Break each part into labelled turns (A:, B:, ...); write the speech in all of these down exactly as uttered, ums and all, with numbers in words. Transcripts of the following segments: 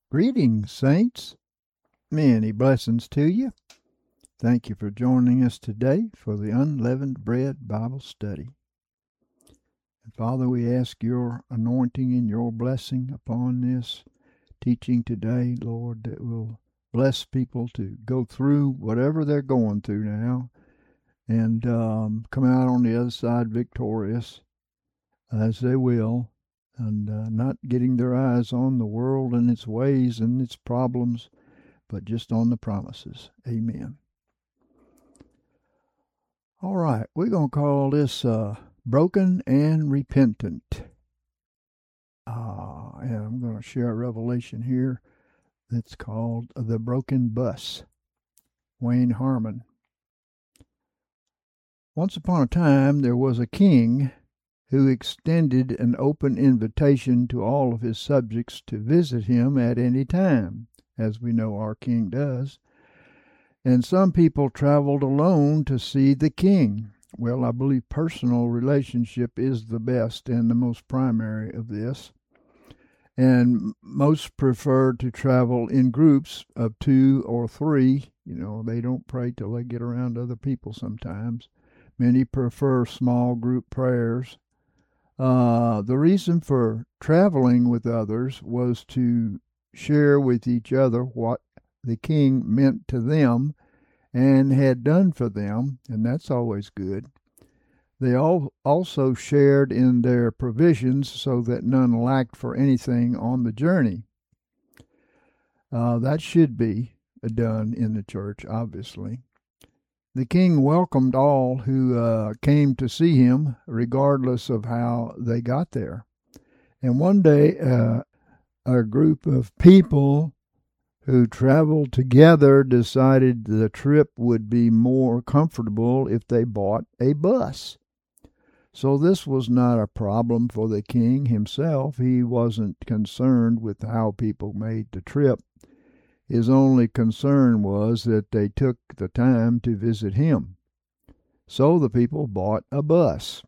A: Greetings, saints. Many blessings to you. Thank you for joining us today for the Unleavened Bread Bible Study. And Father, we ask your anointing and your blessing upon this teaching today, Lord, that will bless people to go through whatever they're going through now and um, come out on the other side victorious as they will, and uh, not getting their eyes on the world and its ways and its problems, but just on the promises. Amen. All right, we're going to call this uh, Broken and Repentant. Uh, and I'm going to share a revelation here that's called The Broken Bus. Wayne Harmon. Once upon a time, there was a king who extended an open invitation to all of his subjects to visit him at any time, as we know our king does. And some people traveled alone to see the king. Well, I believe personal relationship is the best and the most primary of this. And most prefer to travel in groups of two or three. You know, they don't pray till they get around other people sometimes. Many prefer small group prayers. Uh, the reason for traveling with others was to share with each other what the king meant to them and had done for them, and that's always good. They all also shared in their provisions so that none lacked for anything on the journey. Uh, that should be done in the church, obviously. The king welcomed all who uh, came to see him, regardless of how they got there. And one day, uh, a group of people who traveled together decided the trip would be more comfortable if they bought a bus. So this was not a problem for the king himself. He wasn't concerned with how people made the trip. His only concern was that they took the time to visit him. So the people bought a bus.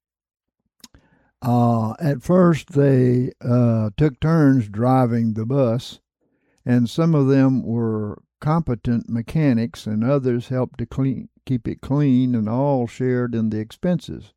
A: Uh, at first, they uh, took turns driving the bus, and some of them were competent mechanics, and others helped to clean, keep it clean, and all shared in the expenses.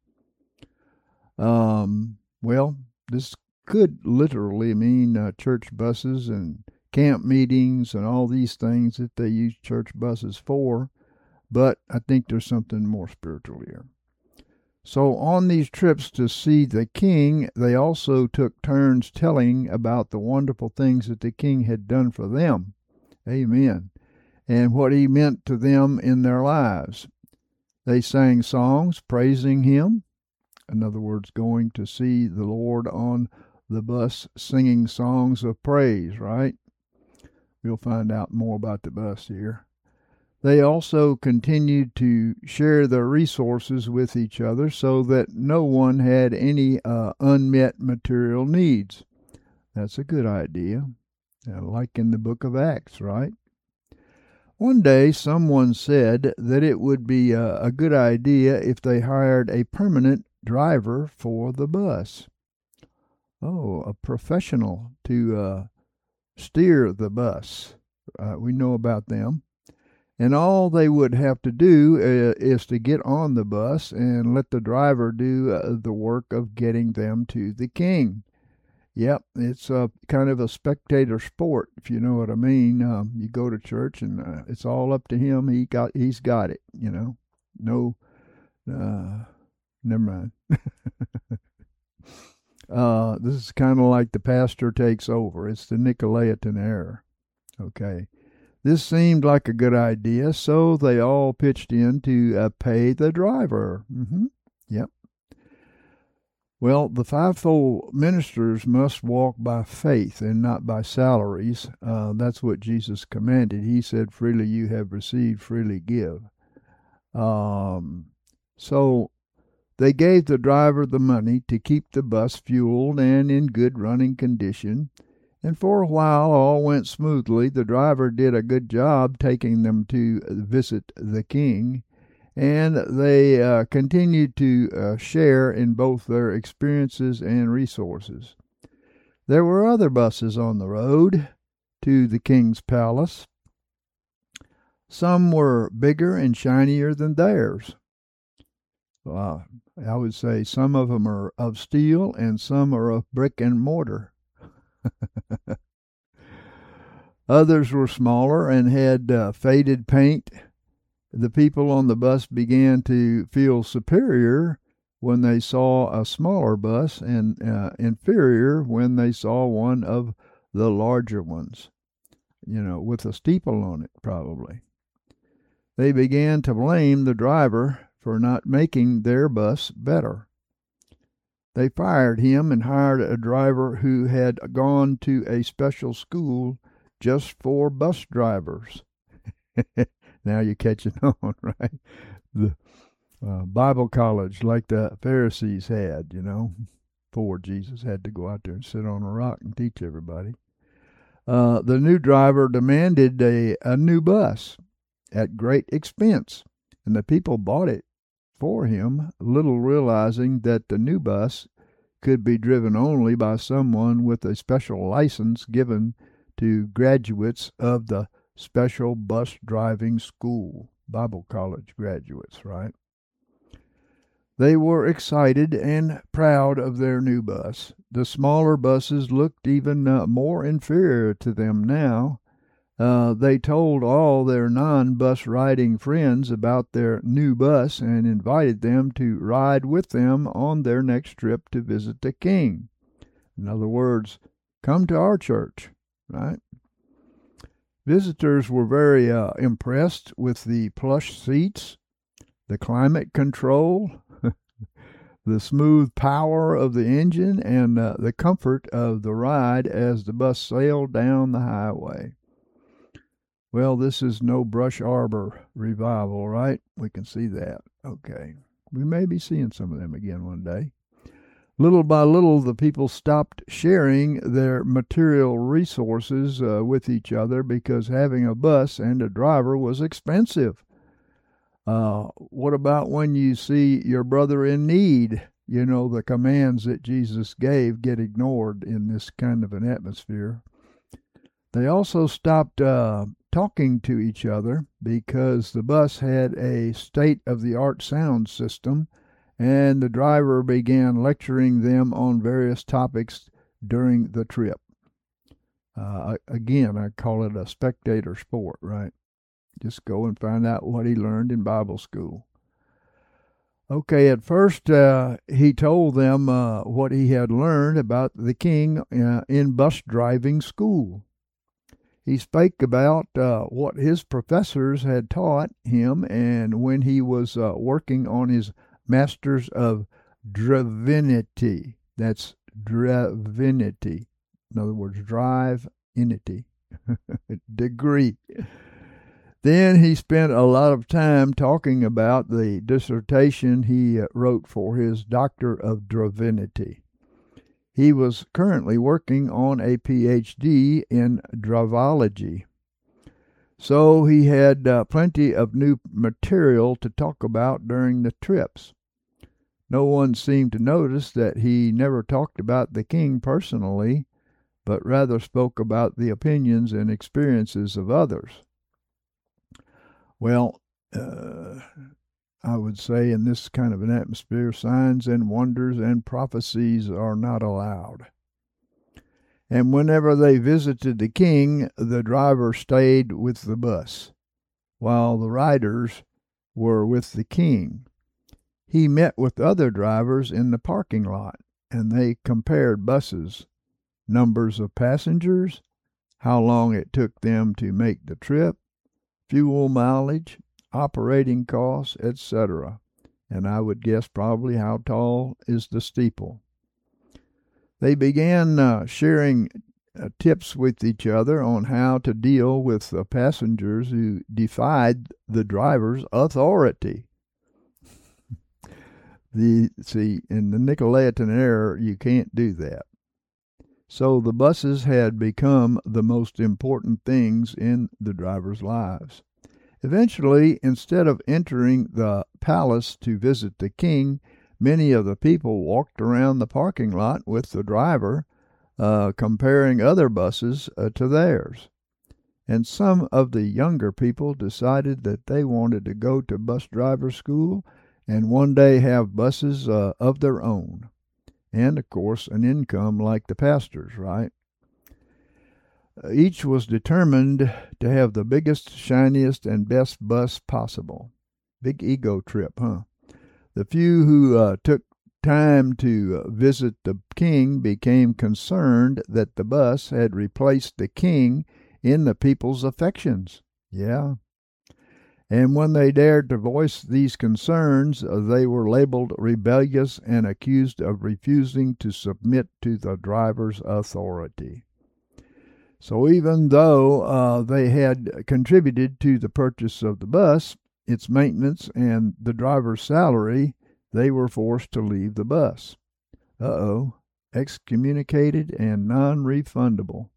A: Um, well, this could literally mean uh, church buses and camp meetings and all these things that they use church buses for, but I think there's something more spiritual here. So on these trips to see the king, they also took turns telling about the wonderful things that the king had done for them. Amen. And what he meant to them in their lives. They sang songs praising him. In other words, going to see the Lord on the bus singing songs of praise, right? We'll find out more about the bus here. They also continued to share their resources with each other so that no one had any uh, unmet material needs. That's a good idea, uh, like in the book of Acts, right? One day, someone said that it would be a, a good idea if they hired a permanent driver for the bus. Oh, a professional to uh, steer the bus. Uh, we know about them. And all they would have to do uh, is to get on the bus and let the driver do uh, the work of getting them to the king. Yep, it's a kind of a spectator sport, if you know what I mean. Um, you go to church and uh, it's all up to him. He got, he's got it, you know. No, uh, never mind. uh, this is kind of like the pastor takes over. It's the Nicolaitan error. Okay. This seemed like a good idea, so they all pitched in to uh, pay the driver. Mm-hmm. Yep. Well, the fivefold ministers must walk by faith and not by salaries. Uh, that's what Jesus commanded. He said, freely you have received, freely give. Um, so they gave the driver the money to keep the bus fueled and in good running condition. And for a while all went smoothly. The driver did a good job taking them to visit the king, and they uh, continued to uh, share in both their experiences and resources. There were other buses on the road, to the king's palace. Some were bigger and shinier than theirs. Uh, I would say some of them are of steel and some are of brick and mortar. Others were smaller and had uh, faded paint. The people on the bus began to feel superior when they saw a smaller bus and uh, inferior when they saw one of the larger ones, you know, with a steeple on it probably. They began to blame the driver for not making their bus better. They fired him and hired a driver who had gone to a special school just for bus drivers. Now you're catching on, right? The uh, Bible college like the Pharisees had, you know, before Jesus had to go out there and sit on a rock and teach everybody. Uh, the new driver demanded a, a new bus at great expense, and the people bought it for him, little realizing that the new bus could be driven only by someone with a special license given to graduates of the special bus driving school, Bible college graduates, right? They were excited and proud of their new bus. The smaller buses looked even uh, more inferior to them now. Uh, they told all their non-bus riding friends about their new bus and invited them to ride with them on their next trip to visit the king. In other words, come to our church, right? Visitors were very uh, impressed with the plush seats, the climate control, the smooth power of the engine, and uh, the comfort of the ride as the bus sailed down the highway. Well, this is no Brush Arbor revival, right? We can see that. Okay. We may be seeing some of them again one day. Little by little, the people stopped sharing their material resources uh, with each other because having a bus and a driver was expensive. Uh, what about when you see your brother in need? You know, the commands that Jesus gave get ignored in this kind of an atmosphere. They also stopped uh, talking to each other because the bus had a state-of-the-art sound system, and the driver began lecturing them on various topics during the trip. Uh, again, I call it a spectator sport, right? Just go and find out what he learned in Bible school. Okay, at first uh, he told them uh, what he had learned about the king uh, in bus driving school. He spake about uh, what his professors had taught him, and when he was uh, working on his Masters of Divinity. That's Divinity. In other words, drive-inity. Degree. Then he spent a lot of time talking about the dissertation he wrote for his Doctor of Divinity. He was currently working on a P H D in dravology. So he had uh, plenty of new material to talk about during the trips. No one seemed to notice that he never talked about the king personally, but rather spoke about the opinions and experiences of others. Well, uh, I would say in this kind of an atmosphere, signs and wonders and prophecies are not allowed. And whenever they visited the king, the driver stayed with the bus, while the riders were with the king. He met with other drivers in the parking lot, and they compared buses, numbers of passengers, how long it took them to make the trip, fuel mileage, operating costs, et cetera. And I would guess probably how tall is the steeple. They began uh, sharing uh, tips with each other on how to deal with uh, passengers who defied the driver's authority. The see, in the Nicolaitan era, you can't do that. So the buses had become the most important things in the drivers' lives. Eventually, instead of entering the palace to visit the king, many of the people walked around the parking lot with the driver, uh, comparing other buses uh, to theirs. And some of the younger people decided that they wanted to go to bus driver school and one day have buses uh, of their own. And, of course, an income like the pastors, right? Each was determined to have the biggest, shiniest, and best bus possible. Big ego trip, huh? The few who uh, took time to visit the king became concerned that the bus had replaced the king in the people's affections. Yeah. And when they dared to voice these concerns, they were labeled rebellious and accused of refusing to submit to the driver's authority. So even though uh, they had contributed to the purchase of the bus, its maintenance, and the driver's salary, they were forced to leave the bus. Uh-oh, excommunicated and non-refundable.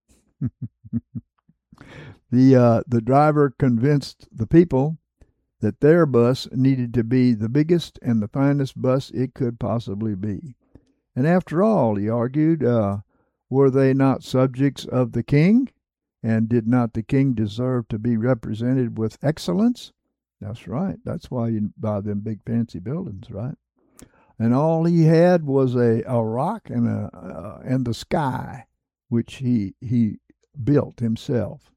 A: the uh, the driver convinced the people that their bus needed to be the biggest and the finest bus it could possibly be. And after all, he argued, uh, were they not subjects of the king? And did not the king deserve to be represented with excellence? That's right. That's why you buy them big fancy buildings, right? And all he had was a, a rock and a uh, and the sky, which he he built himself,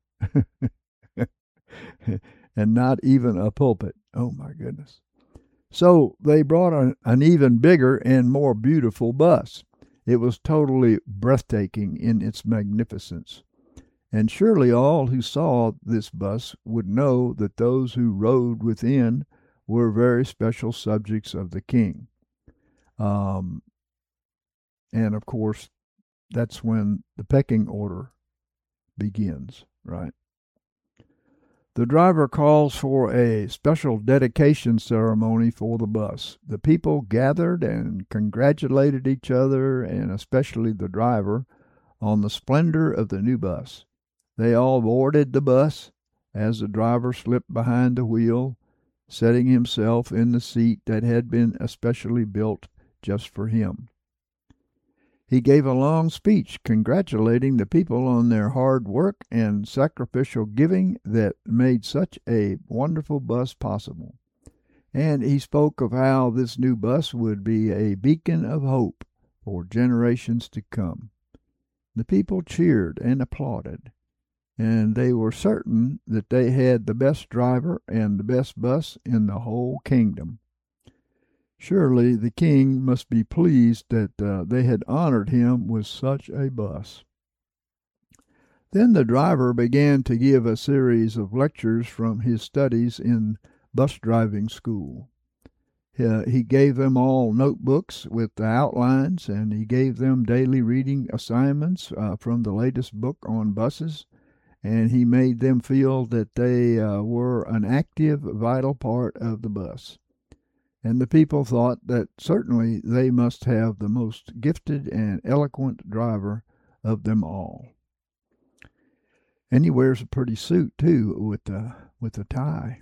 A: and not even a pulpit. Oh my goodness! So they brought an, an even bigger and more beautiful bus. It was totally breathtaking in its magnificence. And surely all who saw this bus would know that those who rode within were very special subjects of the king. Um, and of course, that's when the pecking order begins, right? The driver calls for a special dedication ceremony for the bus. The people gathered and congratulated each other, and especially the driver, on the splendor of the new bus. They all boarded the bus as the driver slipped behind the wheel, setting himself in the seat that had been especially built just for him. He gave a long speech congratulating the people on their hard work and sacrificial giving that made such a wonderful bus possible. And he spoke of how this new bus would be a beacon of hope for generations to come. The people cheered and applauded, and they were certain that they had the best driver and the best bus in the whole kingdom. Surely the king must be pleased that uh, they had honored him with such a bus. Then the driver began to give a series of lectures from his studies in bus driving school. Uh, he gave them all notebooks with the outlines, and he gave them daily reading assignments uh, from the latest book on buses, and he made them feel that they uh, were an active, vital part of the bus. And the people thought that certainly they must have the most gifted and eloquent driver of them all. And he wears a pretty suit, too, with a, with a tie.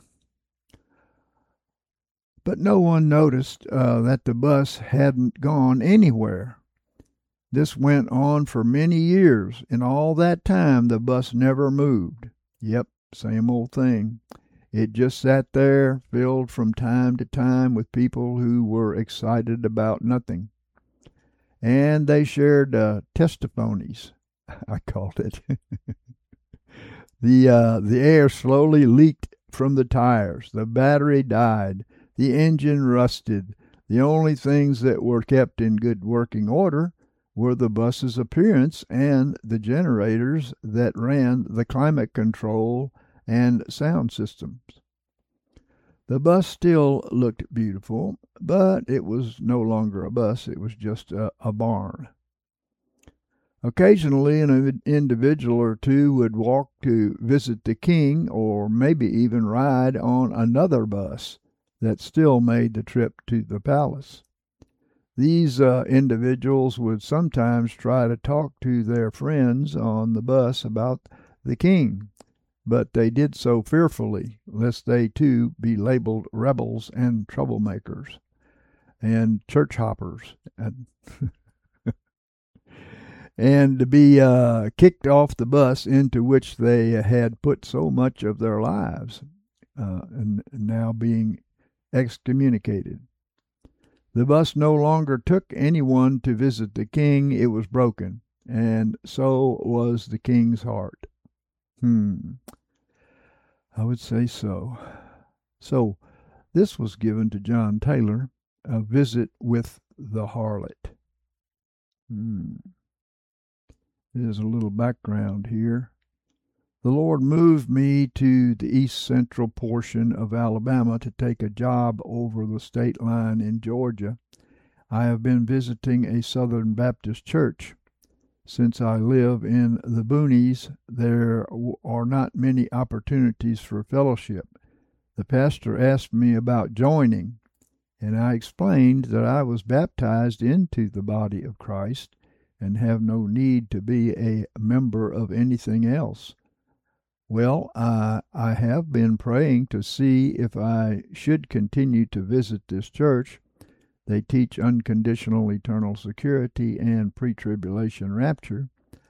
A: But no one noticed uh, that the bus hadn't gone anywhere. This went on for many years, and all that time the bus never moved. Yep, same old thing. It just sat there, filled from time to time with people who were excited about nothing. And they shared uh, testimonies, I called it. the, uh, the air slowly leaked from the tires. The battery died. The engine rusted. The only things that were kept in good working order were the bus's appearance and the generators that ran the climate control and sound systems. The bus still looked beautiful, but it was no longer a bus. It was just a, a barn. Occasionally, an individual or two would walk to visit the king, or maybe even ride on another bus that still made the trip to the palace. These uh, individuals would sometimes try to talk to their friends on the bus about the king, but they did so fearfully, lest they too be labeled rebels and troublemakers and church hoppers. And, and to be uh, kicked off the bus into which they had put so much of their lives, uh, and now being excommunicated. The bus no longer took anyone to visit the king. It was broken, and so was the king's heart. Hmm. I would say so. So, this was given to John Taylor, A Visit with the Harlot. Hmm. There's a little background here. The Lord moved me to the east central portion of Alabama to take a job over the state line in Georgia. I have been visiting a Southern Baptist church. Since I live in the boonies, there are not many opportunities for fellowship. The pastor asked me about joining, and I explained that I was baptized into the body of Christ and have no need to be a member of anything else. Well, I, I have been praying to see if I should continue to visit this church. They teach unconditional eternal security and pre-tribulation rapture.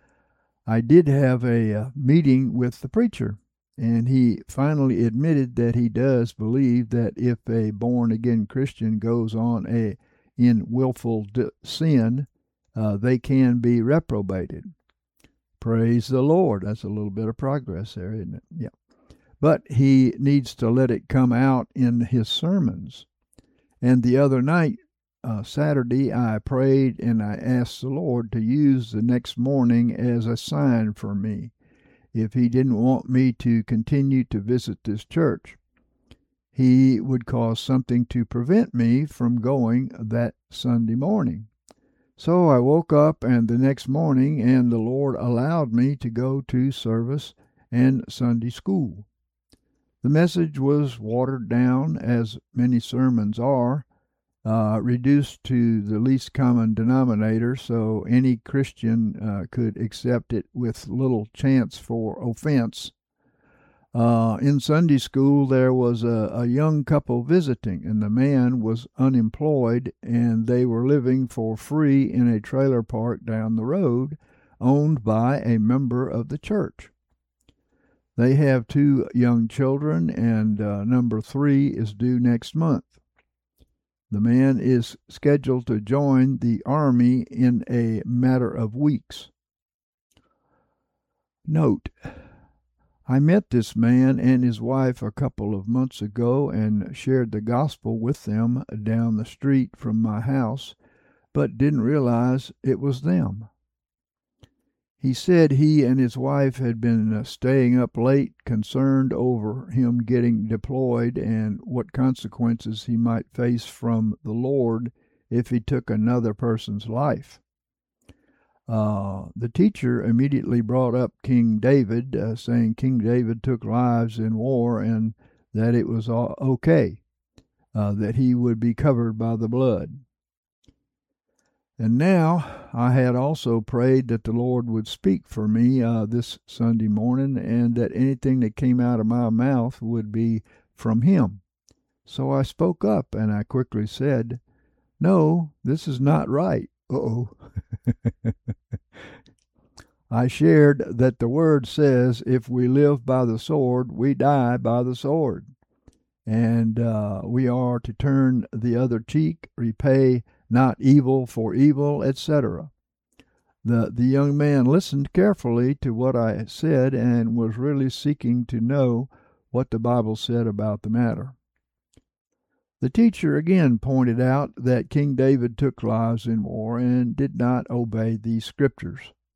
A: I did have a uh, meeting with the preacher, and he finally admitted that he does believe that if a born-again Christian goes on a in willful sin, uh, they can be reprobated. Praise the Lord. That's a little bit of progress there, isn't it? Yeah. But he needs to let it come out in his sermons. And the other night, uh, Saturday, I prayed and I asked the Lord to use the next morning as a sign for me if he didn't want me to continue to visit this church. He would cause something to prevent me from going that Sunday morning. So I woke up and the next morning, and the Lord allowed me to go to service and Sunday school. The message was watered down, as many sermons are, uh, reduced to the least common denominator, so any Christian uh, could accept it with little chance for offense. Uh, in Sunday school, there was a, a young couple visiting, and the man was unemployed, and they were living for free in a trailer park down the road, owned by a member of the church. They have two young children, and uh, number three is due next month. The man is scheduled to join the Army in a matter of weeks. Note: I met this man and his wife a couple of months ago and shared the gospel with them down the street from my house, but didn't realize it was them. He said he and his wife had been staying up late, concerned over him getting deployed and what consequences he might face from the Lord if he took another person's life. Uh, the teacher immediately brought up King David, uh, saying King David took lives in war and that it was all okay, uh, that he would be covered by the blood. And now I had also prayed that the Lord would speak for me uh, this Sunday morning, and that anything that came out of my mouth would be from him. So I spoke up and I quickly said, "No, this is not right." Uh-oh. I shared that the word says if we live by the sword, we die by the sword. And uh, we are to turn the other cheek, repay not evil for evil, et cetera. The, the young man listened carefully to what I said and was really seeking to know what the Bible said about the matter. The teacher again pointed out that King David took lives in war and did not obey these scriptures.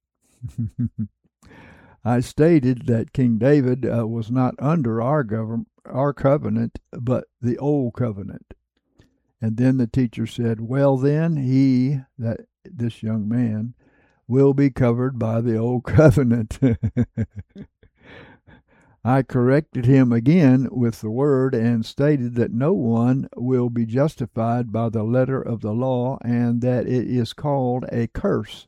A: I stated that King David uh, was not under our government, our covenant, but the old covenant. And then the teacher said, well, then he, that this young man, will be covered by the old covenant. I corrected him again with the word and stated that no one will be justified by the letter of the law and that it is called a curse.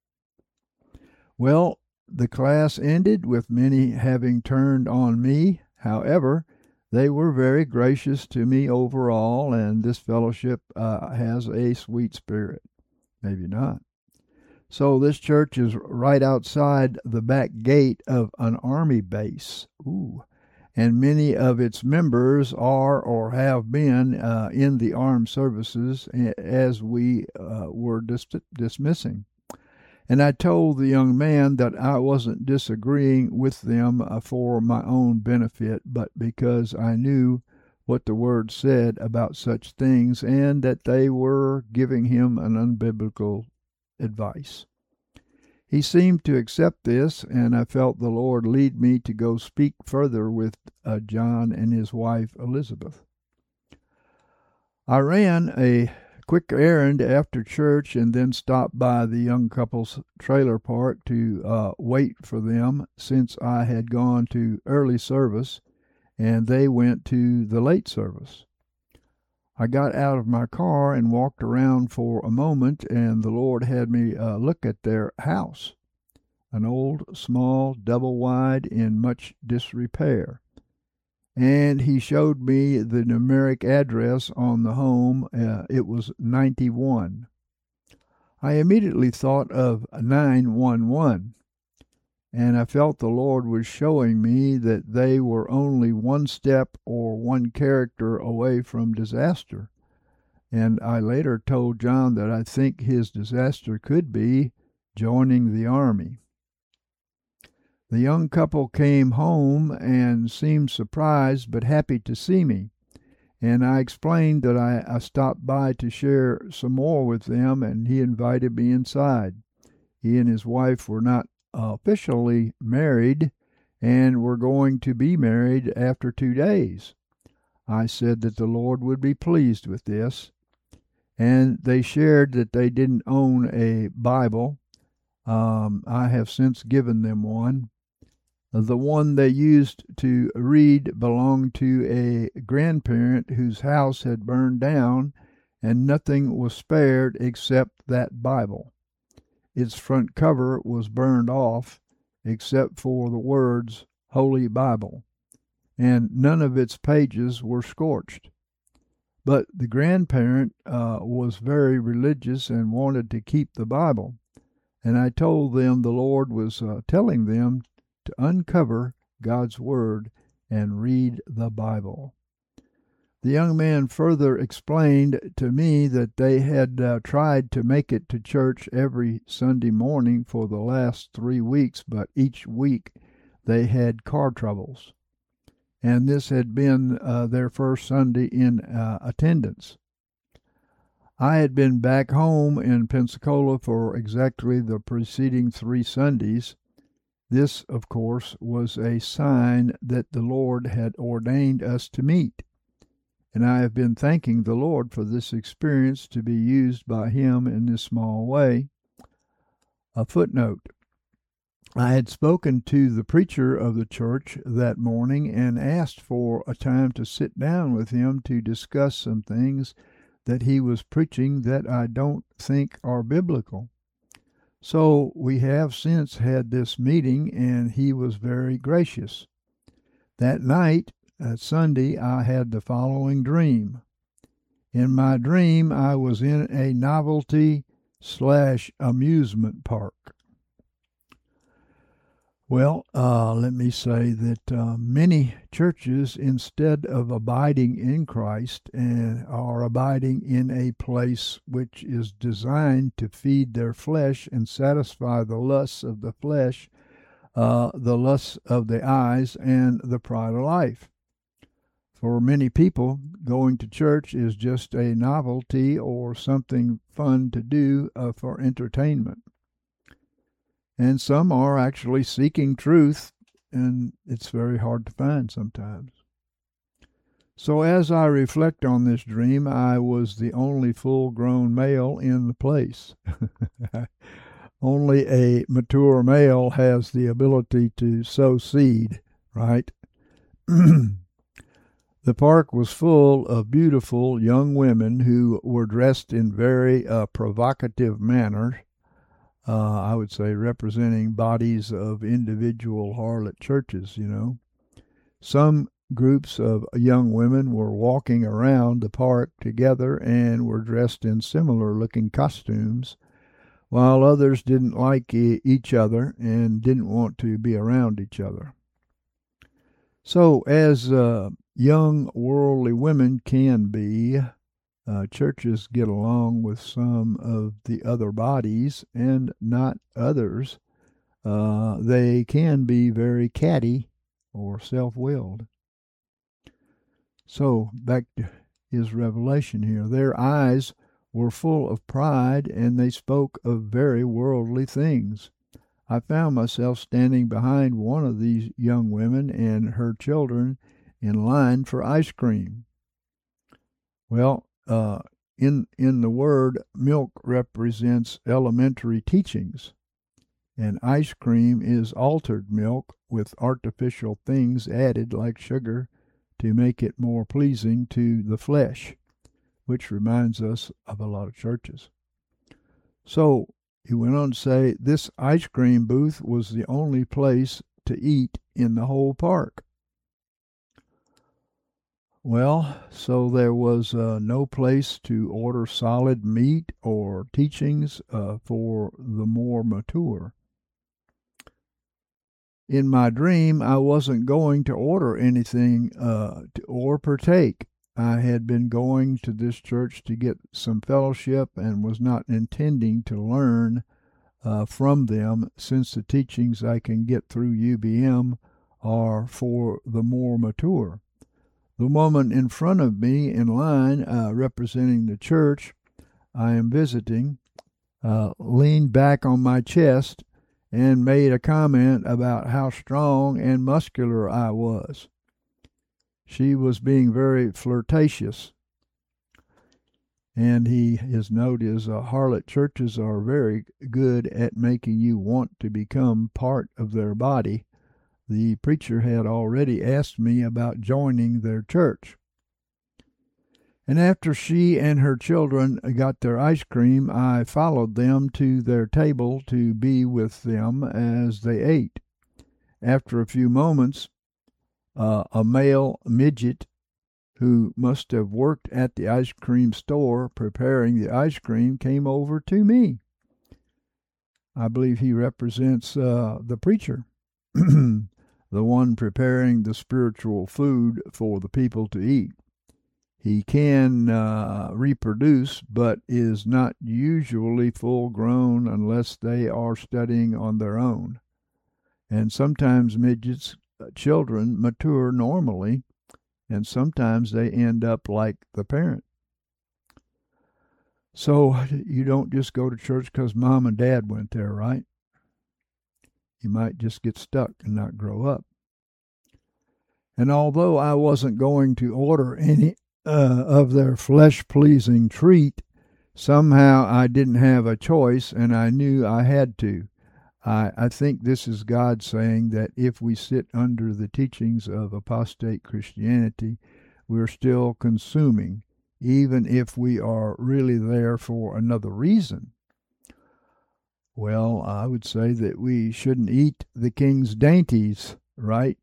A: Well, the class ended with many having turned on me. However, they were very gracious to me overall, and this fellowship uh, has a sweet spirit. Maybe not. So this church is right outside the back gate of an army base. Ooh. And many of its members are or have been uh, in the armed services, as we uh, were dis- dismissing. And I told the young man that I wasn't disagreeing with them uh, for my own benefit, but because I knew what the Word said about such things, and that they were giving him an unbiblical advice. He seemed to accept this, and I felt the Lord lead me to go speak further with uh, John and his wife Elizabeth. I ran a quick errand after church and then stopped by the young couple's trailer park to uh, wait for them, since I had gone to early service and they went to the late service. I got out of my car and walked around for a moment, and the Lord had me uh, look at their house, an old, small, double-wide, in much disrepair. And he showed me the numeric address on the home. Uh, it was ninety-one. I immediately thought of nine one one, and I felt the Lord was showing me that they were only one step or one character away from disaster. And I later told John that I think his disaster could be joining the army. The young couple came home and seemed surprised but happy to see me, and I explained that I, I stopped by to share some more with them, and he invited me inside. He and his wife were not officially married and were going to be married after two days. I said that the Lord would be pleased with this, and they shared that they didn't own a Bible. Um, I have since given them one. The one they used to read belonged to a grandparent whose house had burned down, and nothing was spared except that Bible. Its front cover was burned off, except for the words Holy Bible, and none of its pages were scorched. But the grandparent uh, was very religious and wanted to keep the Bible, and I told them the Lord was uh, telling them to uncover God's Word and read the Bible. The young man further explained to me that they had uh, tried to make it to church every Sunday morning for the last three weeks, but each week they had car troubles, and this had been uh, their first Sunday in uh, attendance. I had been back home in Pensacola for exactly the preceding three Sundays. This, of course, was a sign that the Lord had ordained us to meet, and I have been thanking the Lord for this experience to be used by Him in this small way. A footnote. I had spoken to the preacher of the church that morning and asked for a time to sit down with him to discuss some things that he was preaching that I don't think are biblical. So we have since had this meeting, and he was very gracious. That night, at Sunday, I had the following dream. In my dream, I was in a novelty slash amusement park. Well, uh, let me say that uh, many churches, instead of abiding in Christ, and are abiding in a place which is designed to feed their flesh and satisfy the lusts of the flesh, uh, the lusts of the eyes, and the pride of life. For many people, going to church is just a novelty or something fun to do uh, for entertainment. And some are actually seeking truth, and it's very hard to find sometimes. So as I reflect on this dream, I was the only full-grown male in the place. Only a mature male has the ability to sow seed, right? The park was full of beautiful young women who were dressed in very uh, provocative manners. Uh, I would say representing bodies of individual harlot churches, you know. Some groups of young women were walking around the park together and were dressed in similar-looking costumes, while others didn't like e- each other and didn't want to be around each other. So, as uh, young worldly women can be, uh, churches get along with some of the other bodies and not others. Uh, they can be very catty or self-willed. So, back to his revelation here. Their eyes were full of pride, and they spoke of very worldly things. I found myself standing behind one of these young women and her children in line for ice cream. Well, uh, in in the word, milk represents elementary teachings, and ice cream is altered milk with artificial things added like sugar to make it more pleasing to the flesh, which reminds us of a lot of churches. So he went on to say this ice cream booth was the only place to eat in the whole park. Well, so there was uh, no place to order solid meat or teachings uh, for the more mature. In my dream, I wasn't going to order anything uh, to, or partake. I had been going to this church to get some fellowship and was not intending to learn uh, from them, since the teachings I can get through U B M are for the more mature. The woman in front of me in line, uh, representing the church I am visiting, uh, leaned back on my chest and made a comment about how strong and muscular I was. She was being very flirtatious. And he, his note is, uh, harlot churches are very good at making you want to become part of their body. The preacher had already asked me about joining their church. And after she and her children got their ice cream, I followed them to their table to be with them as they ate. After a few moments, uh, a male midget who must have worked at the ice cream store preparing the ice cream came over to me. I believe he represents uh, the preacher, the one preparing the spiritual food for the people to eat. He can uh, reproduce, but is not usually full grown unless they are studying on their own. And sometimes midgets, uh, children, mature normally, and sometimes they end up like the parent. So you don't just go to church because mom and dad went there, right? You might just get stuck and not grow up. And although I wasn't going to order any Uh, of their flesh-pleasing treat, somehow I didn't have a choice, and I knew I had to. I, I think this is God saying that if we sit under the teachings of apostate Christianity, we're still consuming, even if we are really there for another reason. Well, I would say that we shouldn't eat the king's dainties, right?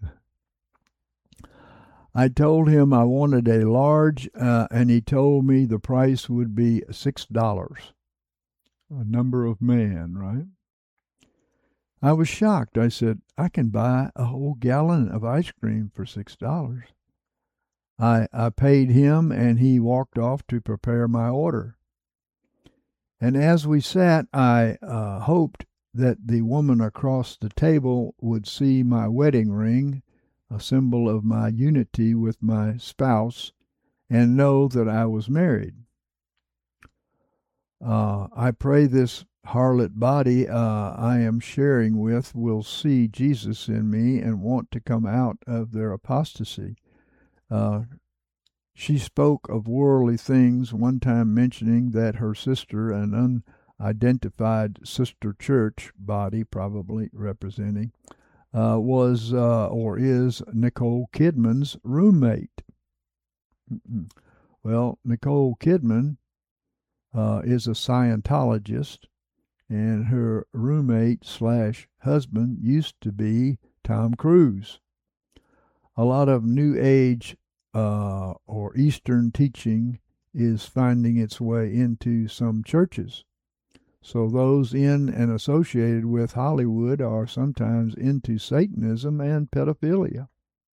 A: I told him I wanted a large, uh, and he told me the price would be six dollars. A number of man, right? I was shocked. I said, I can buy a whole gallon of ice cream for six dollars. I, I paid him, and he walked off to prepare my order. And as we sat, I uh, hoped that the woman across the table would see my wedding ring, a symbol of my unity with my spouse, and know that I was married. Uh, I pray this harlot body uh, I am sharing with will see Jesus in me and want to come out of their apostasy. Uh, she spoke of worldly things, one time mentioning that her sister, an unidentified sister church body, probably representing, Uh, was uh, or is Nicole Kidman's roommate. Mm-mm. Well, Nicole Kidman uh, is a Scientologist, and her roommate slash husband used to be Tom Cruise. A lot of New Age uh, or Eastern teaching is finding its way into some churches. So those in and associated with Hollywood are sometimes into Satanism and pedophilia.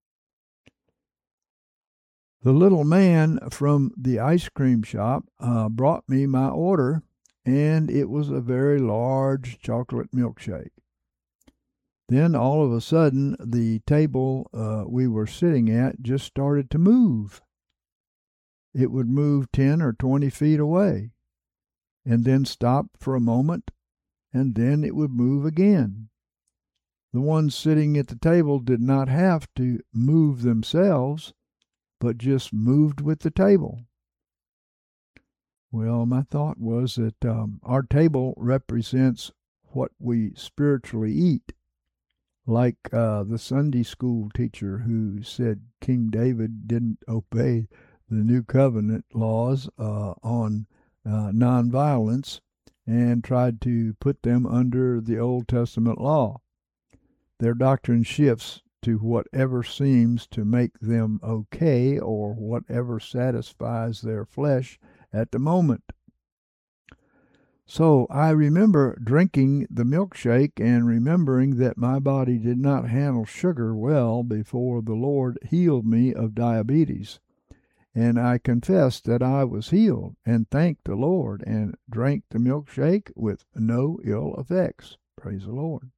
A: The little man from the ice cream shop uh, brought me my order, and it was a very large chocolate milkshake. Then all of a sudden, the table uh, we were sitting at just started to move. It would move ten or twenty feet away, and then stop for a moment, and then it would move again. The ones sitting at the table did not have to move themselves, but just moved with the table. Well, my thought was that um, our table represents what we spiritually eat. Like uh, the Sunday school teacher who said King David didn't obey the New Covenant laws uh, on uh, nonviolence and tried to put them under the Old Testament law. Their doctrine shifts to whatever seems to make them okay or whatever satisfies their flesh at the moment. So I remember drinking the milkshake and remembering that my body did not handle sugar well before the Lord healed me of diabetes. And I confessed that I was healed and thanked the Lord and drank the milkshake with no ill effects. Praise the Lord.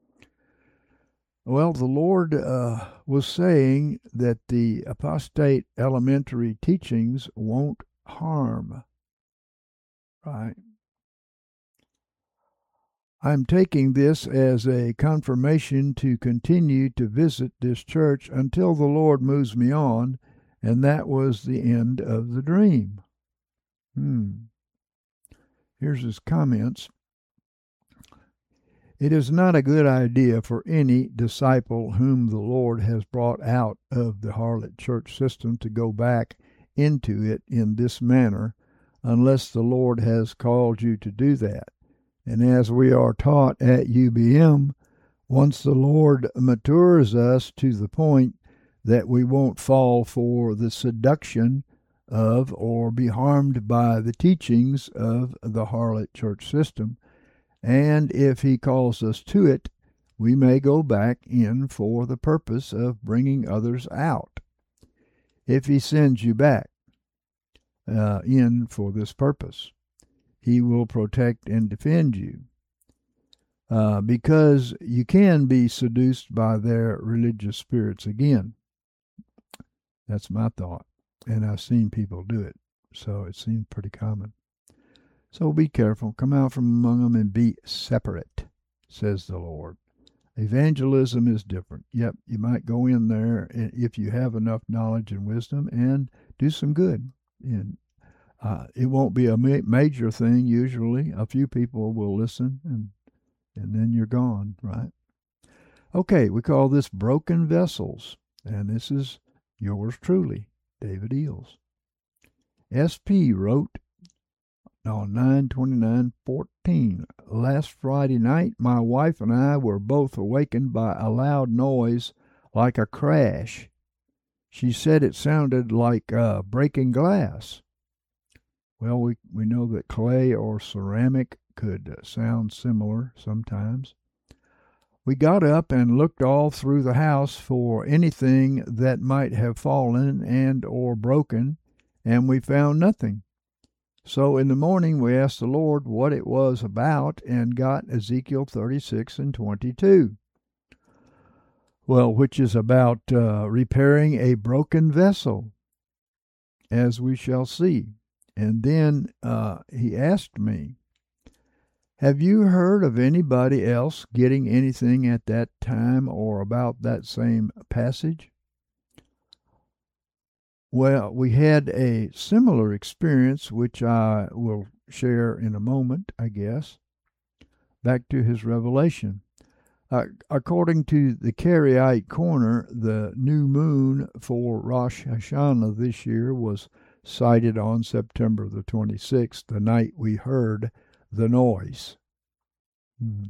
A: Well, the Lord uh, was saying that the apostate elementary teachings won't harm, right? I'm taking this as a confirmation to continue to visit this church until the Lord moves me on, and that was the end of the dream. Hmm. Here's his comments. It is not a good idea for any disciple whom the Lord has brought out of the harlot church system to go back into it in this manner, unless the Lord has called you to do that. And as we are taught at U B M, once the Lord matures us to the point that we won't fall for the seduction of or be harmed by the teachings of the harlot church system, and if he calls us to it, we may go back in for the purpose of bringing others out. If he sends you back uh, in for this purpose, he will protect and defend you, uh, because you can be seduced by their religious spirits again. That's my thought, and I've seen people do it, so it seems pretty common. So be careful, come out from among them and be separate, says the Lord. Evangelism is different. Yep, you might go in there if you have enough knowledge and wisdom and do some good. And Uh, it won't be a ma- major thing usually. A few people will listen, and and then you're gone, right? Okay, we call this Broken Vessels, and this is yours truly, David Eels. S P wrote on nine twenty-nine fourteen, last Friday night, my wife and I were both awakened by a loud noise like a crash. She said it sounded like uh, breaking glass. Well, we, we know that clay or ceramic could sound similar sometimes. We got up and looked all through the house for anything that might have fallen and or broken, and we found nothing. So in the morning we asked the Lord what it was about and got Ezekiel thirty-six and twenty-two. Well, which is about uh, repairing a broken vessel, as we shall see. And then uh, he asked me, have you heard of anybody else getting anything at that time or about that same passage? Well, we had a similar experience, which I will share in a moment, I guess. Back to his revelation. Uh, according to the Karaite Corner, the new moon for Rosh Hashanah this year was sighted on September the twenty-sixth, the night we heard the noise. Hmm.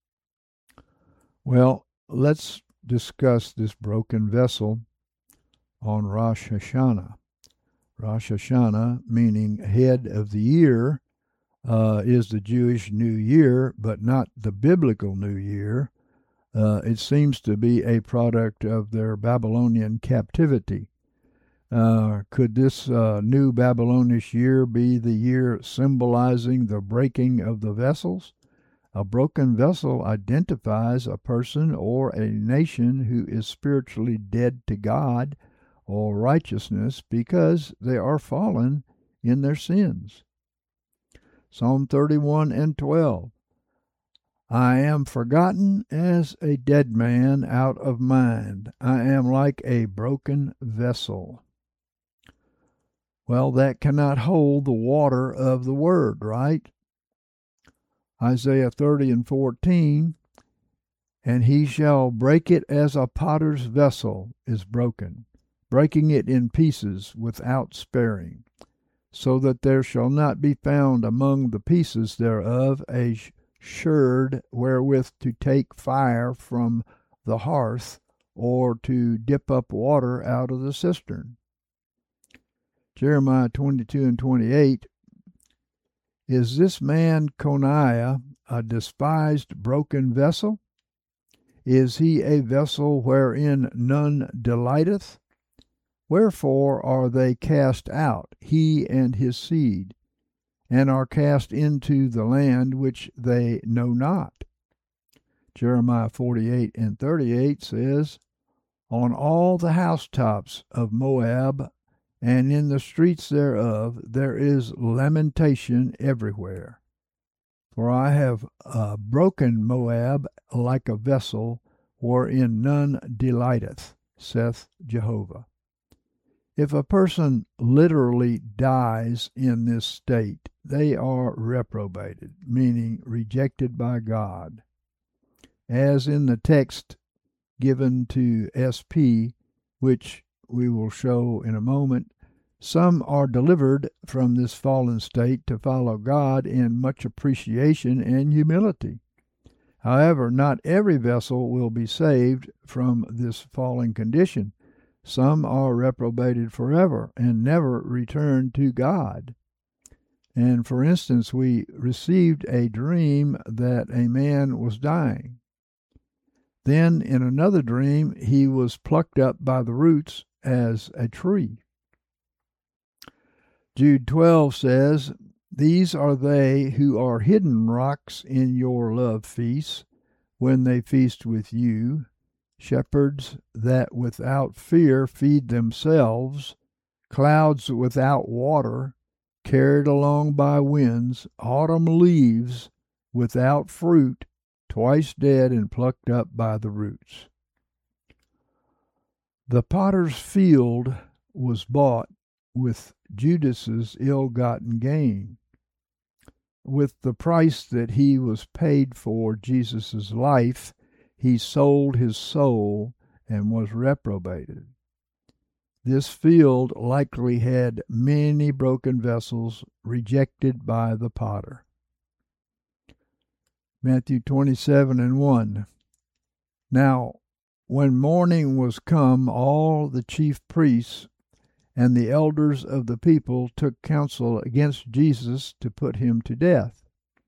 A: Well, let's discuss this broken vessel on Rosh Hashanah. Rosh Hashanah meaning head of the year, uh, is the Jewish New Year, but not the biblical New Year. Uh, it seems to be a product of their Babylonian captivity. Uh, could this uh, new Babylonish year be the year symbolizing the breaking of the vessels? A broken vessel identifies a person or a nation who is spiritually dead to God or righteousness because they are fallen in their sins. Psalm thirty-one and twelve. I am forgotten as a dead man out of mind. I am like a broken vessel. Well, that cannot hold the water of the word, right? Isaiah thirty and fourteen, and he shall break it as a potter's vessel is broken, breaking it in pieces without sparing, so that there shall not be found among the pieces thereof a sherd wherewith to take fire from the hearth, or to dip up water out of the cistern. Jeremiah twenty-two and twenty-eight, is this man Coniah a despised broken vessel? Is he a vessel wherein none delighteth? Wherefore are they cast out, he and his seed, and are cast into the land which they know not? Jeremiah forty-eight and thirty-eight says, on all the housetops of Moab and in the streets thereof there is lamentation everywhere. For I have uh, broken Moab like a vessel wherein none delighteth, saith Jehovah. If a person literally dies in this state, they are reprobated, meaning rejected by God. As in the text given to S P, which we will show in a moment, some are delivered from this fallen state to follow God in much appreciation and humility. However, not every vessel will be saved from this fallen condition. Some are reprobated forever and never return to God. And for instance, we received a dream that a man was dying. Then in another dream, he was plucked up by the roots as a tree. Jude twelve says, these are they who are hidden rocks in your love feasts, when they feast with you, shepherds that without fear feed themselves, clouds without water, carried along by winds, autumn leaves without fruit, twice dead and plucked up by the roots. The potter's field was bought with Judas's ill-gotten gain. With the price that he was paid for Jesus' life, he sold his soul and was reprobated. This field likely had many broken vessels rejected by the potter. Matthew twenty-seven and one. Now, when morning was come, all the chief priests and the elders of the people took counsel against Jesus to put him to death.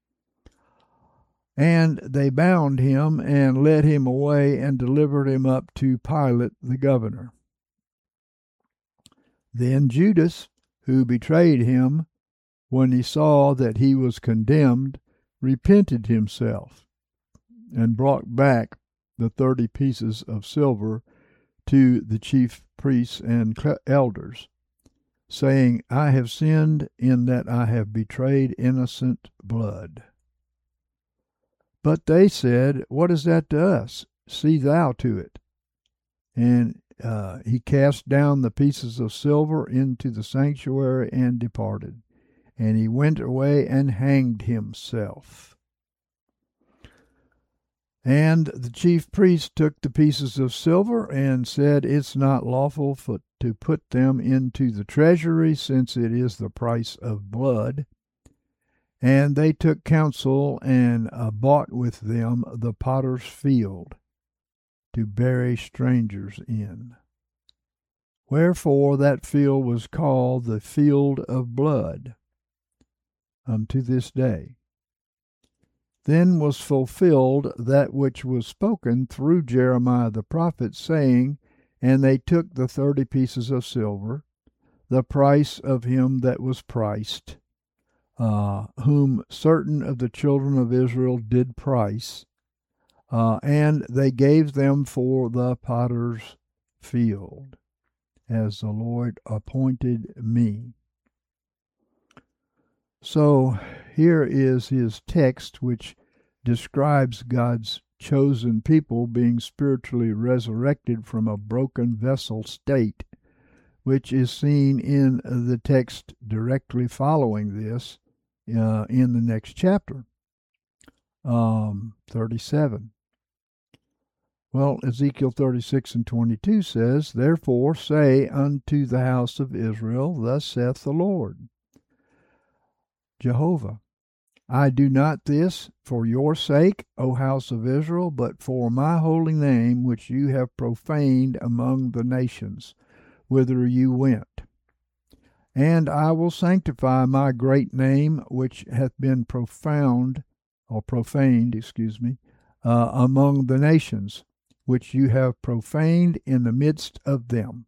A: And they bound him and led him away and delivered him up to Pilate the governor. Then Judas, who betrayed him, when he saw that he was condemned, repented himself, and brought back the thirty pieces of silver to the chief priests and elders, saying, I have sinned in that I have betrayed innocent blood. But they said, what is that to us? See thou to it. And uh, he cast down the pieces of silver into the sanctuary and departed. And he went away and hanged himself. And the chief priest took the pieces of silver and said, it's not lawful for, to put them into the treasury, since it is the price of blood. And they took counsel and uh, bought with them the potter's field to bury strangers in. Wherefore that field was called the field of blood. unto this day. Then was fulfilled that which was spoken through Jeremiah the prophet, saying, And they took the thirty pieces of silver, the price of him that was priced, uh, whom certain of the children of Israel did price, uh, and they gave them for the potter's field, as the Lord appointed me. So here is his text, which describes God's chosen people being spiritually resurrected from a broken vessel state, which is seen in the text directly following this uh, in the next chapter, um, thirty-seven. Well, Ezekiel thirty-six and twenty-two says, Therefore say unto the house of Israel, Thus saith the Lord Jehovah, I do not this for your sake, O house of Israel, but for my holy name, which you have profaned among the nations, whither you went. And I will sanctify my great name, which hath been profound, or profaned, excuse me, uh, among the nations, which you have profaned in the midst of them.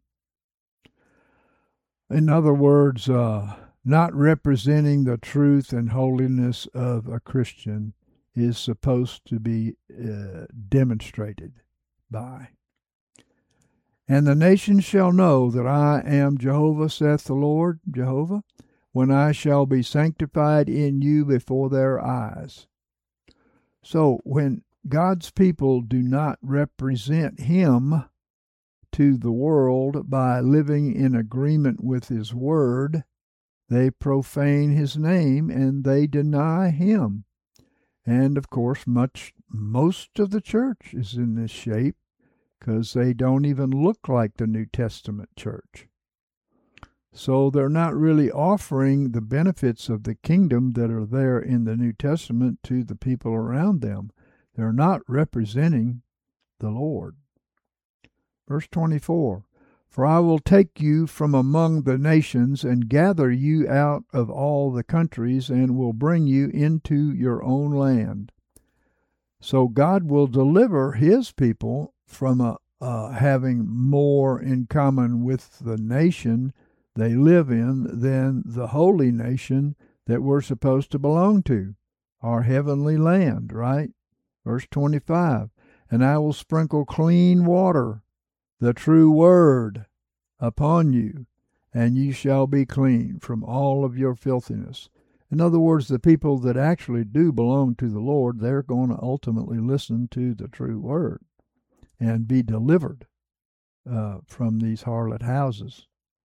A: In other words, uh, not representing the truth and holiness of a Christian is supposed to be uh, demonstrated by. And the nations shall know that I am Jehovah, saith the Lord, Jehovah, when I shall be sanctified in you before their eyes. So when God's people do not represent him to the world by living in agreement with his word, they profane his name and they deny him. And of course, much most of the church is in this shape, because they don't even look like the New Testament church. So they're not really offering the benefits of the kingdom that are there in the New Testament to the people around them. They're not representing the Lord. Verse twenty-four, For I will take you from among the nations and gather you out of all the countries and will bring you into your own land. So God will deliver his people from a, uh, having more in common with the nation they live in than the holy nation that we're supposed to belong to, our heavenly land, right? Verse twenty-five, And I will sprinkle clean water, the true word, upon you, and ye shall be clean from all of your filthiness. In other words, the people that actually do belong to the Lord, they're going to ultimately listen to the true word and be delivered uh, from these harlot houses.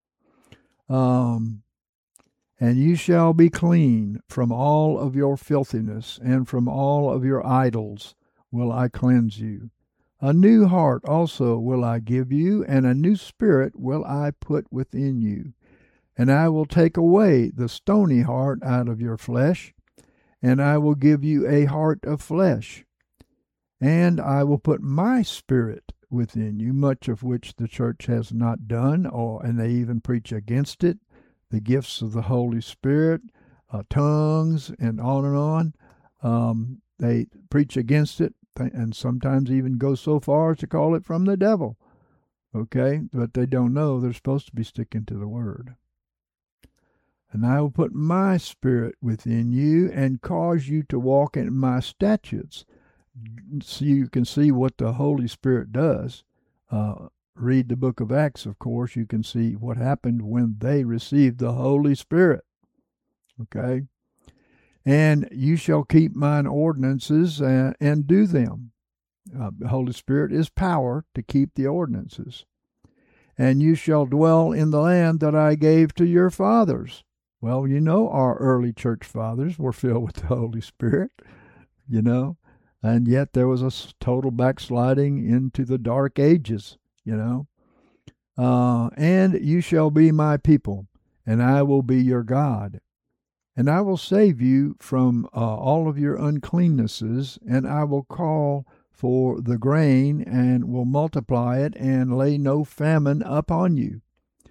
A: Um, and you shall be clean from all of your filthiness, and from all of your idols will I cleanse you. A new heart also will I give you, and a new spirit will I put within you. And I will take away the stony heart out of your flesh, and I will give you a heart of flesh. And I will put my spirit within you, much of which the church has not done, or and they even preach against it. The gifts of the Holy Spirit, uh, tongues, and on and on. Um, they preach against it, and sometimes even go so far as to call it from the devil. Okay? But they don't know they're supposed to be sticking to the word. And I will put my spirit within you and cause you to walk in my statutes. So you can see what the Holy Spirit does. Uh, read the book of Acts, of course. You can see what happened when they received the Holy Spirit. Okay? And you shall keep mine ordinances and, and do them. Uh, the Holy Spirit is power to keep the ordinances. And you shall dwell in the land that I gave to your fathers. Well, you know, our early church fathers were filled with the Holy Spirit, you know, and yet there was a total backsliding into the dark ages, you know. Uh, and you shall be my people, and I will be your God. And I will save you from uh, all of your uncleannesses, and I will call for the grain, and will multiply it, and lay no famine upon you.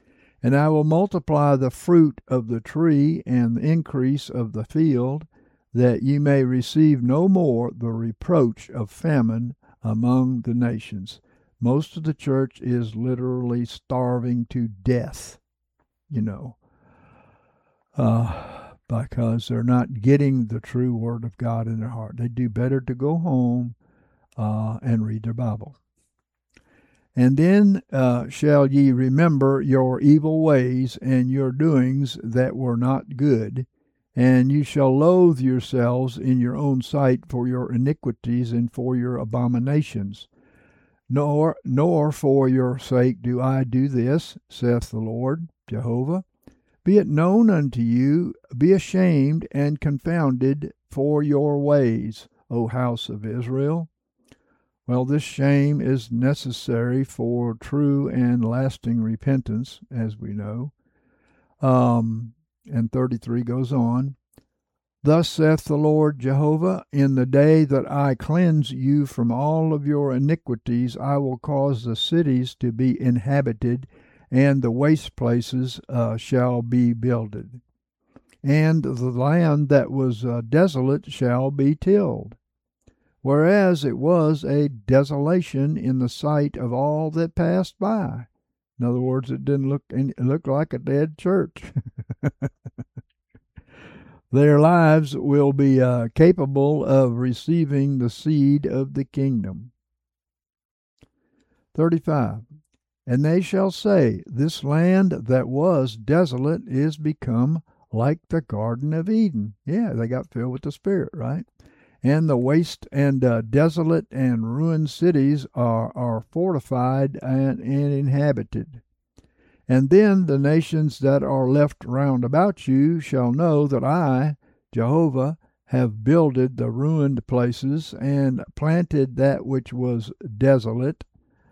A: And I will multiply the fruit of the tree and the increase of the field, that ye may receive no more the reproach of famine among the nations. Most of the church is literally starving to death, you know, uh, because they're not getting the true word of God in their heart. They do better to go home uh, and read their Bible. And then uh, shall ye remember your evil ways and your doings that were not good, and you shall loathe yourselves in your own sight for your iniquities and for your abominations. Nor, nor for your sake do I do this, saith the Lord Jehovah. Be it known unto you, be ashamed and confounded for your ways, O house of Israel. Well, this shame is necessary for true and lasting repentance, as we know. Um, and thirty-three goes on. Thus saith the Lord Jehovah, in the day that I cleanse you from all of your iniquities, I will cause the cities to be inhabited, and the waste places uh, shall be builded. And the land that was uh, desolate shall be tilled, whereas it was a desolation in the sight of all that passed by. In other words, it didn't look it looked like a dead church. Their lives will be uh, capable of receiving the seed of the kingdom. thirty-five. And they shall say, this land that was desolate is become like the Garden of Eden. Yeah, they got filled with the Spirit, right? And the waste and uh, desolate and ruined cities are, are fortified and, and inhabited. And then the nations that are left round about you shall know that I, Jehovah, have builded the ruined places and planted that which was desolate.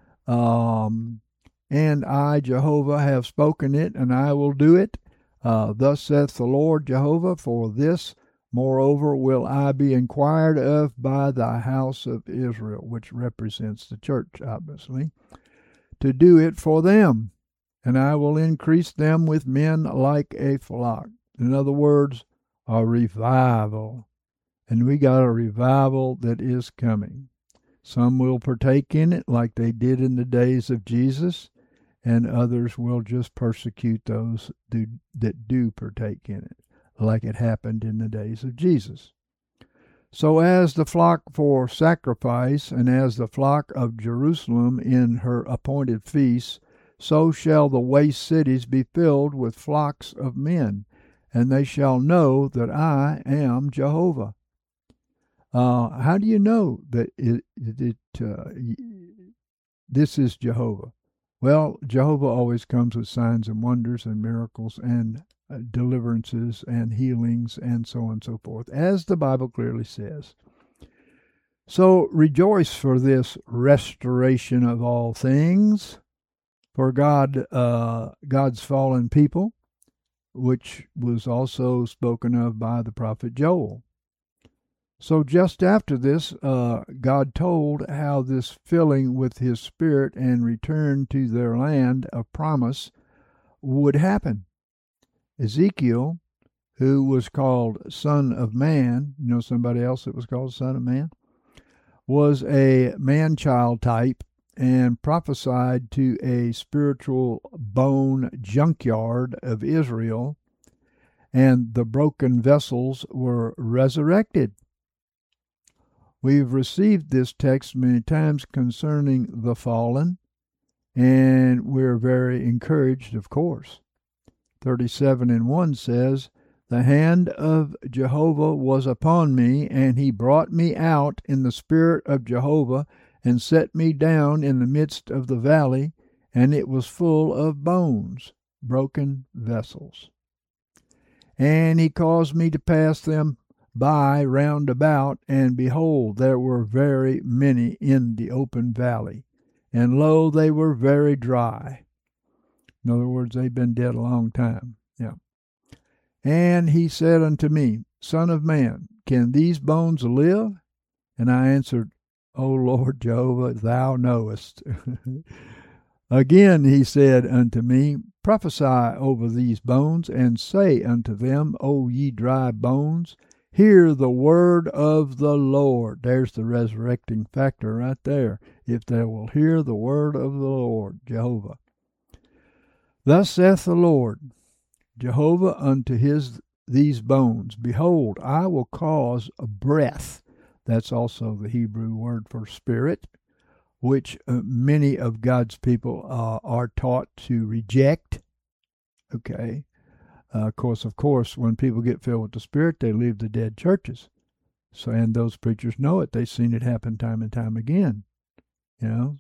A: Um, and I, Jehovah, have spoken it, and I will do it. Uh, thus saith the Lord Jehovah, for this moreover will I be inquired of by the house of Israel, which represents the church, obviously, to do it for them. And I will increase them with men like a flock. In other words, a revival. And we got a revival that is coming. Some will partake in it like they did in the days of Jesus, and others will just persecute those do, that do partake in it, like it happened in the days of Jesus. So as the flock for sacrifice, and as the flock of Jerusalem in her appointed feasts, so shall the waste cities be filled with flocks of men, and they shall know that I am Jehovah. Uh, how do you know that it, it uh, this is Jehovah? Well, Jehovah always comes with signs and wonders and miracles and uh, deliverances and healings and so on and so forth, as the Bible clearly says. So rejoice for this restoration of all things, for God, uh, God's fallen people, which was also spoken of by the prophet Joel. So just after this, uh, God told how this filling with his Spirit and return to their land of promise would happen. Ezekiel, who was called Son of Man, you know somebody else that was called Son of Man, was a man-child type and prophesied to a spiritual bone junkyard of Israel, and the broken vessels were resurrected. We've received this text many times concerning the fallen, and we're very encouraged, of course. thirty-seven and one says, the hand of Jehovah was upon me, and he brought me out in the spirit of Jehovah, and set me down in the midst of the valley, and it was full of bones, broken vessels. And he caused me to pass them by round about, and behold, there were very many in the open valley, and lo, they were very dry. In other words, they've been dead a long time. Yeah. And he said unto me, Son of man, can these bones live? And I answered, O Lord Jehovah, thou knowest. Again he said unto me, prophesy over these bones, and say unto them, O ye dry bones, hear the word of the Lord. There's the resurrecting factor right there. If they will hear the word of the Lord, Jehovah. Thus saith the Lord, Jehovah, unto his these bones, behold, I will cause a breath. That's also the Hebrew word for spirit, which uh, many of God's people uh, are taught to reject. Okay. Uh, of course, of course, when people get filled with the Spirit, they leave the dead churches. So, and those preachers know it. They've seen it happen time and time again. You know,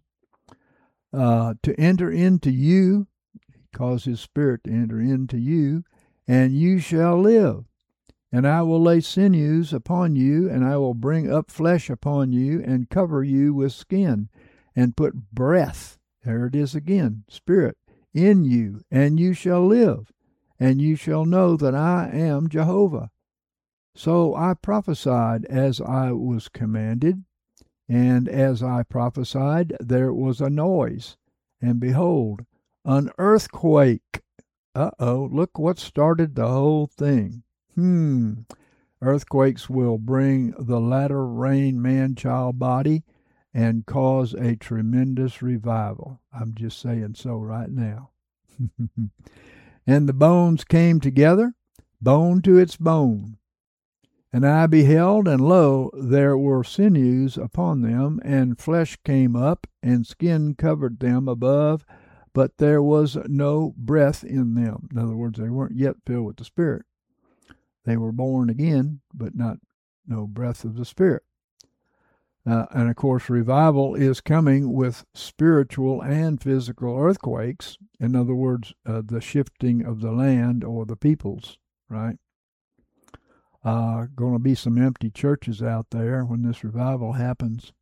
A: uh, to enter into you, cause his Spirit to enter into you, and you shall live. And I will lay sinews upon you, and I will bring up flesh upon you, and cover you with skin, and put breath, there it is again, Spirit, in you, and you shall live. And you shall know that I am Jehovah. So I prophesied as I was commanded, and as I prophesied, there was a noise, and behold, an earthquake. Uh-oh, look what started the whole thing. Hmm, earthquakes will bring the latter rain man-child body and cause a tremendous revival. I'm just saying so right now. And the bones came together, bone to its bone. And I beheld, and lo, there were sinews upon them, and flesh came up, and skin covered them above, but there was no breath in them. In other words, they weren't yet filled with the Spirit. They were born again, but not no breath of the Spirit. Uh, and of course, revival is coming with spiritual and physical earthquakes. In other words, uh, the shifting of the land or the peoples, right? Uh, going to be some empty churches out there when this revival happens.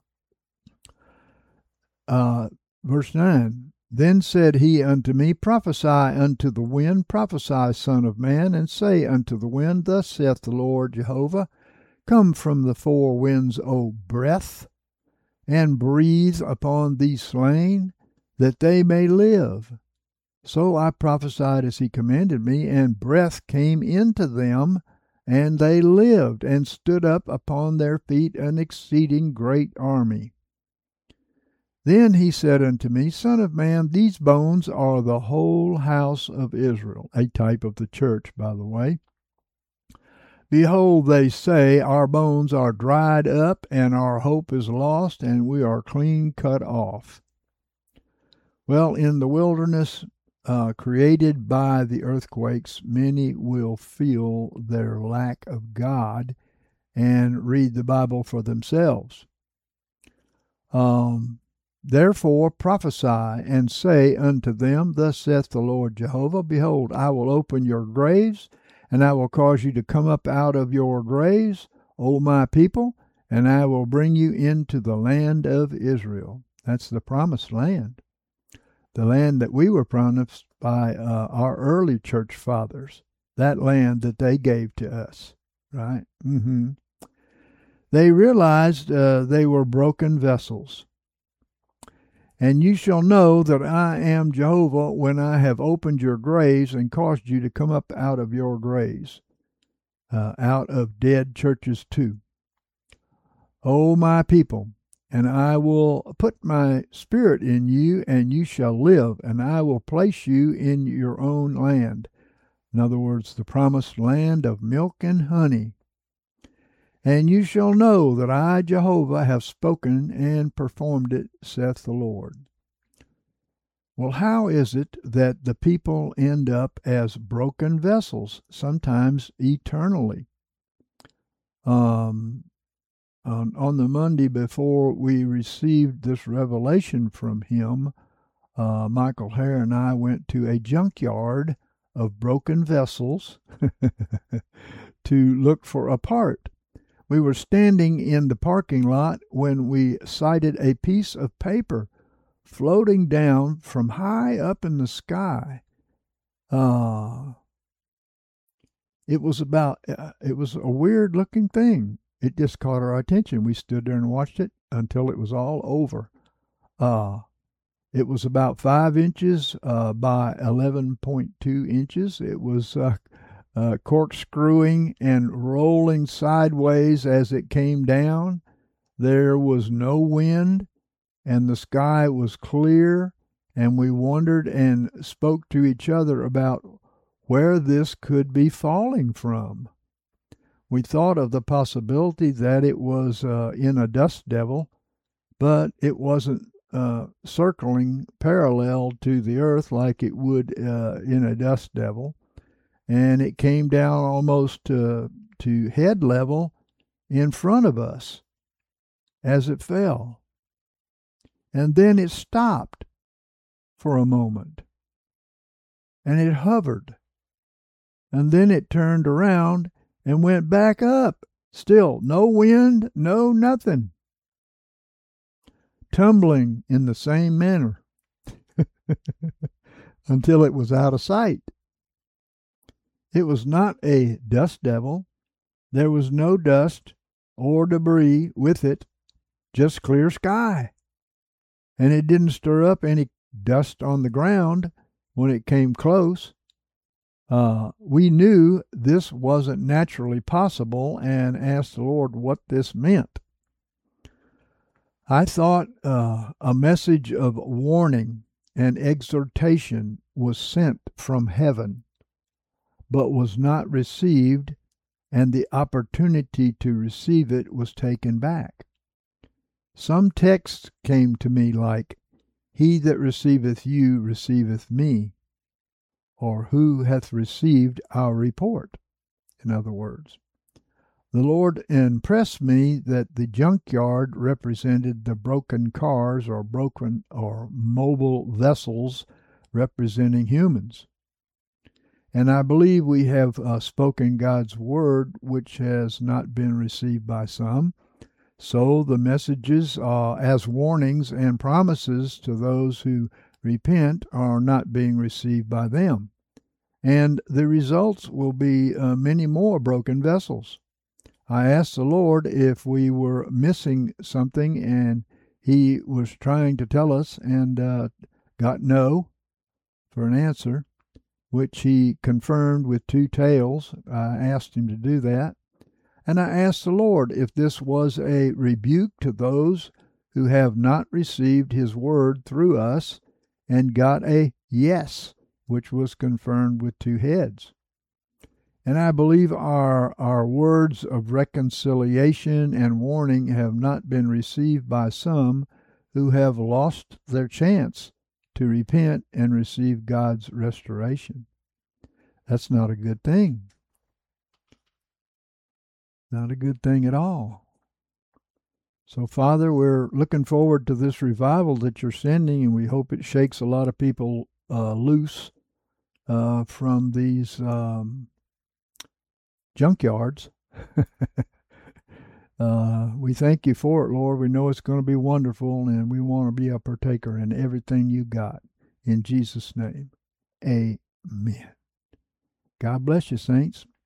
A: Uh, verse nine, Then said he unto me, Prophesy unto the wind, prophesy, son of man, and say unto the wind, Thus saith the Lord Jehovah, Come from the four winds, O breath, and breathe upon these slain, that they may live. So I prophesied as he commanded me, and breath came into them, and they lived, and stood up upon their feet an exceeding great army. Then he said unto me, Son of man, these bones are the whole house of Israel, a type of the church, by the way. Behold, they say, Our bones are dried up, and our hope is lost, and we are clean cut off. Well, in the wilderness uh, created by the earthquakes, many will feel their lack of God and read the Bible for themselves. Um, Therefore prophesy, and say unto them, Thus saith the Lord Jehovah, Behold, I will open your graves, and I will cause you to come up out of your graves, O my people, and I will bring you into the land of Israel. That's the promised land. The land that we were promised by uh, our early church fathers. That land that they gave to us, right? Mm-hmm. They realized uh, they were broken vessels. And you shall know that I am Jehovah when I have opened your graves and caused you to come up out of your graves, uh, out of dead churches too. O my people, and I will put my spirit in you, and you shall live, and I will place you in your own land. In other words, the promised land of milk and honey. And you shall know that I, Jehovah, have spoken and performed it, saith the Lord. Well, how is it that the people end up as broken vessels, sometimes eternally? Um, on, on the Monday before we received this revelation from him, uh, Michael Hare and I went to a junkyard of broken vessels to look for a part. We were standing in the parking lot when we sighted a piece of paper floating down from high up in the sky. Uh, it was about, uh, it was a weird looking thing. It just caught our attention. We stood there and watched it until it was all over. Uh, It was about five inches uh, by eleven point two inches. It was uh, uh, corkscrewing and rolling sideways as it came down. There was no wind, and the sky was clear, and we wondered and spoke to each other about where this could be falling from. We thought of the possibility that it was uh, in a dust devil, but it wasn't uh, circling parallel to the earth like it would uh, in a dust devil. And it came down almost uh, to head level in front of us as it fell. And then it stopped for a moment, and it hovered. And then it turned around and went back up. Still, no wind, no nothing. Tumbling in the same manner until it was out of sight. It was not a dust devil. There was no dust or debris with it, just clear sky. And it didn't stir up any dust on the ground when it came close. Uh, we knew this wasn't naturally possible and asked the Lord what this meant. I thought uh, a message of warning and exhortation was sent from heaven, but was not received, and the opportunity to receive it was taken back. Some texts came to me like, "He that receiveth you receiveth me," or "Who hath received our report?" In other words, the Lord impressed me that the junkyard represented the broken cars or broken or mobile vessels representing humans. And I believe we have uh, spoken God's word, which has not been received by some. So the messages uh, as warnings and promises to those who repent are not being received by them. And the results will be uh, many more broken vessels. I asked the Lord if we were missing something, and he was trying to tell us, and uh, got no for an answer, which he confirmed with two tails. I asked him to do that. And I asked the Lord if this was a rebuke to those who have not received his word through us, and got a yes, which was confirmed with two heads. And I believe our, our words of reconciliation and warning have not been received by some who have lost their chance to repent and receive God's restoration. That's not a good thing. Not a good thing at all. So, Father, we're looking forward to this revival that you're sending, and we hope it shakes a lot of people uh, loose uh, from these um, junkyards. uh, we thank you for it, Lord. We know it's going to be wonderful, and we want to be a partaker in everything you got. In Jesus' name, amen. God bless you, saints.